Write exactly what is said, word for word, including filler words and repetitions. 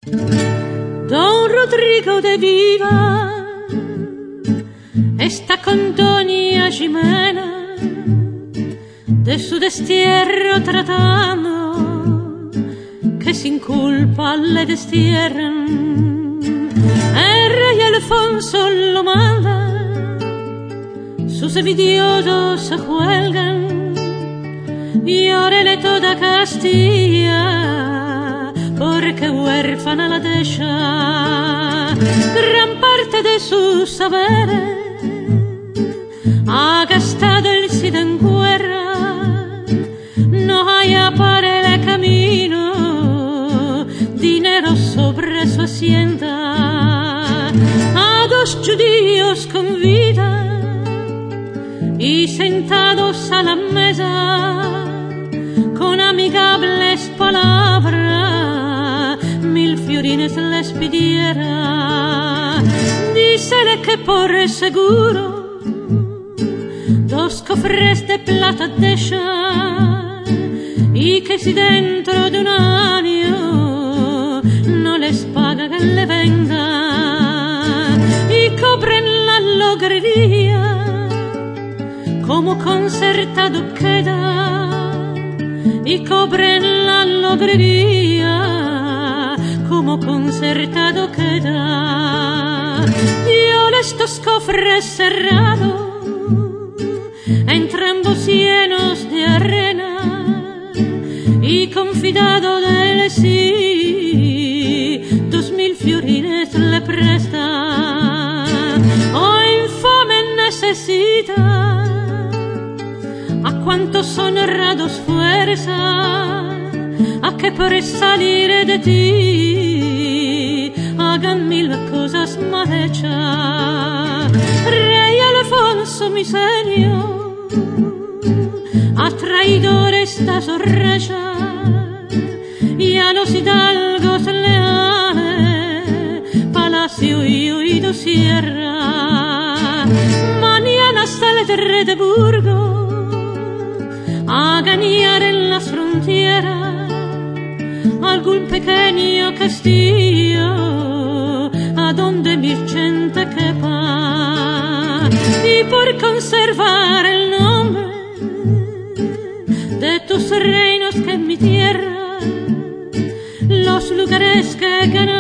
Don Rodrigo de Viva está con doña Jimena de su destierro tratando, que sin culpa le destierran. El rey Alfonso lo manda, sus envidiosos se juelgan, y órele toda Castilla, porque huérfana la deja. Gran parte de sus saberes ha gastado el Cid en guerra, no haya para el camino dinero sobre su hacienda. A dos judíos convida y sentados a la mesa con amigables palabras mil fiorines les pidiera. Dícele que por seguro dos cofres de plata deja, y que si dentro de un año no les paga que le venga, y cobren la logrería como concertado queda, y cobren la logrería como concertado queda. Dio estos cofres cerrados, entrambos llenos de arena, y confidado del sí, dos mil fiorines le presta. Oh, infame necesita a cuantos honrados fuerza, a que por salir de ti hagan mil cosas mal hechas. Rey Alfonso, mi señor, a traidores das rayas, y a los hidalgos leales palacio y oído cierra. Mañana saldré de Burgos a ganar en las fronteras algún pequeño castillo a donde mi gente quepa, y por conservar el nombre de tus reinos que en mi tierra, los lugares que ganan